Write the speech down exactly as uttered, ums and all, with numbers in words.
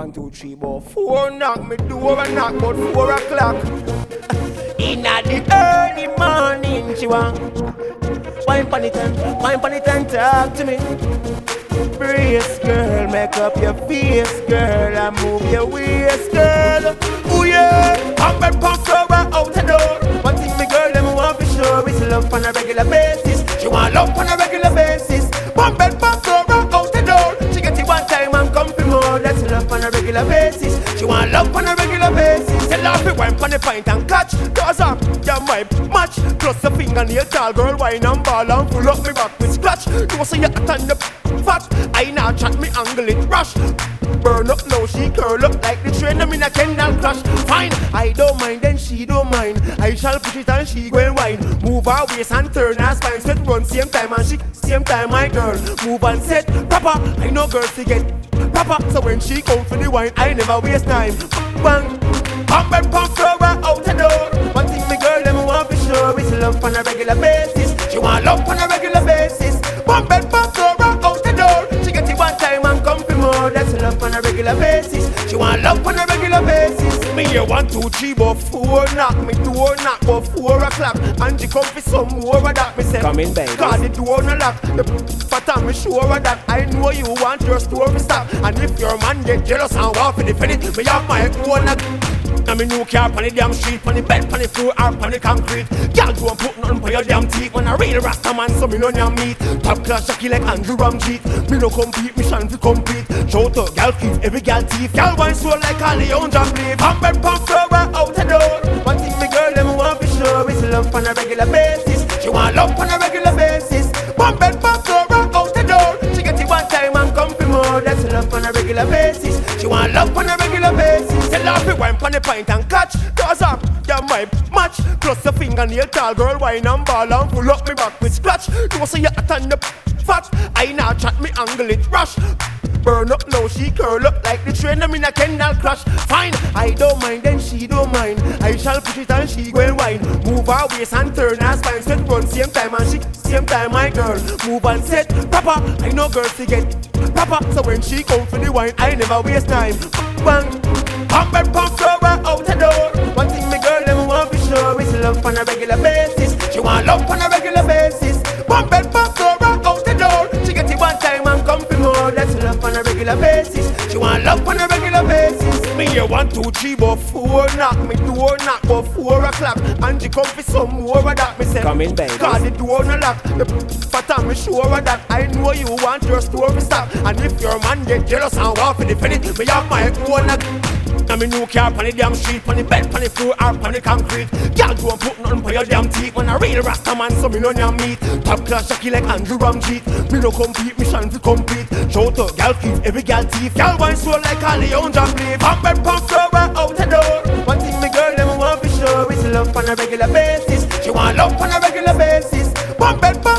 One, two, three, about four knock me door and knock about four o'clock. In the early morning, she want wine pon it and wine pon it and talk to me. Brace, girl, make up your face, girl, and move your waist, girl. Ooh yeah, I'm bad pump over out the door. One thing me girl, them want for sure is love on a regular basis. She want love on a regular basis. Pump bed pump over out the door. She get it one time and come for more. That's love on a regular basis. She want love on a regular basis. Tell her to wine pon the pint and catch. Cause up, you might match. Plus a fingernail tall girl, wine and ball and pull up me back with scratch. You say you turn the fat. I now chat me angle it rush. Burn up now, she curl up like the train. I'm in a Kendall crash. Fine, I don't mind, then she don't mind. I shall push it and she go and wine. Move her waist and turn her spine. Set run same time and she same time, my girl. Move and set proper. I know girls to get proper. So when she come for the wine, I never waste time. Bang, pump and pump flower out the door. One thing me girl, them want for sure is love on a regular basis. She want love on a regular basis. Pump and pump flower out the door. She get it one time and come for more. That's love on a regular basis. She want love on a regular basis. Me here one, two, three, but four knock. Me door knock, but four o'clock. And she come for some more of that. Me say, come in, baby. Cause the door no lock. The fat and me sure of that. I know you want your store to stop. And if your man get jealous and want to defend it, me have my own knock. And me new car on the damn street, on the bed, on the floor, or on the concrete. Girl, don't put nothing for your damn teeth. When I real rasta man, so me no damn meat. Top class jockey like Andrew Ramjeet. Me no compete, mission to complete. Shout out, girl keep every girl teeth. Girl wine soul like a Leon John Bleed. Pump bed, pump flower out the door. One thing me girl, them want for sure is love on a regular basis. She want love on a regular basis. Pump bed, pump flower out the door. She get it one time and come for more. That's love on a regular basis. She want love on a regular basis. Tell her to wine pon the pint and catch. Cause up, you might match. Plus a fingernail tall girl, wine and ball and pull up me back with scratch. You say you attend the fat. I now chat me angle it rush. Burn up now, she curl up like the train. I'm in a Kendall crash. Fine, I don't mind, then she don't mind. I shall push it and she go and wine. Move her waist and turn her spine. Set run same time and she same time, my girl. Move and set proper. I know girls to get proper. So when she come for the wine, I never waste time. Bang, pump and pump flower out the door. One thing me girl, them want for sure is love on a regular basis. She want love on a regular basis. Pump and pump flower out the door. She get it one time and come for more. That's love on a regular basis. She want love on a regular basis. Me here one, two, three, but four knock. Me door knock, but four o'clock. And she come for some more of that. Me say, come in, baby. Cause the door no lock. The fat and me sure of that. I know you want your store to stop. And if your man get jealous and want to defend it, me have my own knock. And me new car on the damn street, on the bed, on the floor, or on the concrete. Girl, don't put nothing for your damn teeth. When I real rasta man, so me no damn meat. Top class jockey like Andrew Ramjeet. Me no compete, mission to complete. Shout out, girl keep every girl teeth. Girl wine soul like a Leon John Bleed. Pump and pump flower out the door. One thing me girl them want for sure is love on a regular basis. She want love on a regular basis. Pump and pump